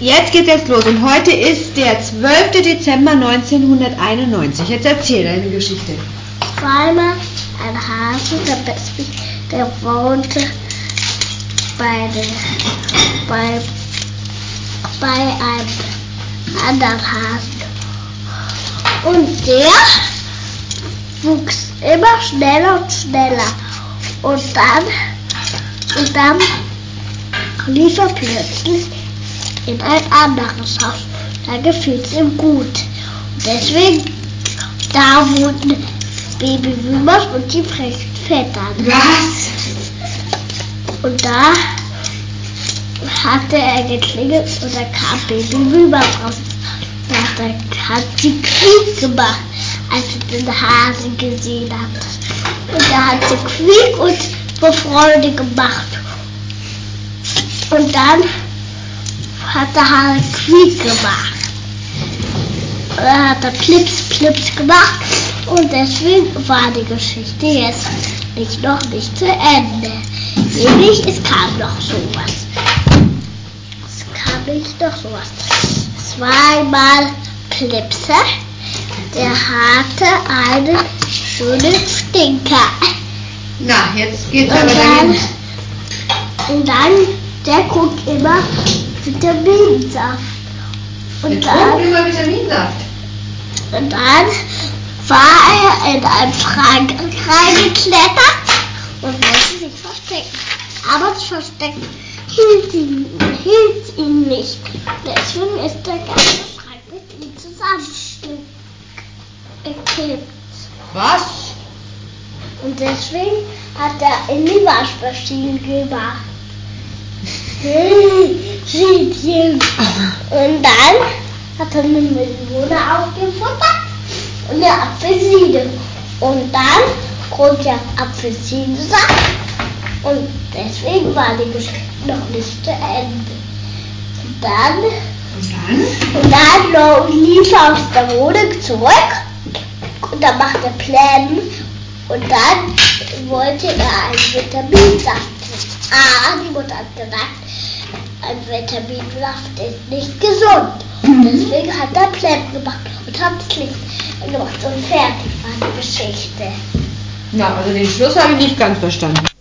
Jetzt geht's jetzt los und heute ist der 12. Dezember 1991. Jetzt erzähl deine Geschichte. Zweimal ein Hase, der wohnte bei einem anderen Hasen. Und der wuchs immer schneller und schneller. Und dann lief er plötzlich in ein anderes Haus. Da gefiel es ihm gut. Und deswegen, da wohnten Baby Wümers und die frechen Vettern. Was? Und da hatte er geklingelt und da kam Baby Wümers raus. Da hat sie Quiek gemacht, als sie den Hasen gesehen hat. Und da hat sie Quiek und vor Freude gemacht. Und dann hat der Hase Quiek gemacht. Und dann hat er Plips, Plips gemacht. Und deswegen war die Geschichte jetzt noch nicht zu Ende. Nämlich, es kam noch sowas. Zweimal Plipse, der hatte einen schönen Stinker. Na, jetzt geht's aber dahin. Und dann, der guckt immer Vitaminsaft. Und dann war er in einen Schrank reingeklettert und wollte sich verstecken. Aber das Verstecken hielt ihn nicht. Deswegen ist der ganze Schrank mit ihm zusammengekippt. Was? Und deswegen hat er in die Waschmaschine gemacht. Schädchen. Und dann hat er eine Melone aufgefuttert und eine Apfelsine. Und dann kommt der Apfelsinensaft. Und deswegen war die Geschichte noch nicht zu Ende. Und dann lief er aus der Wohnung zurück und dann machte er Pläne und dann wollte er einen Vitaminsaft. Die Mutter hat gesagt, ein Vitaminsaft ist nicht gesund. Deswegen hat er Pläne gemacht und hat das Licht gemacht und fertig war die Geschichte. Na, also den Schluss habe ich nicht ganz verstanden.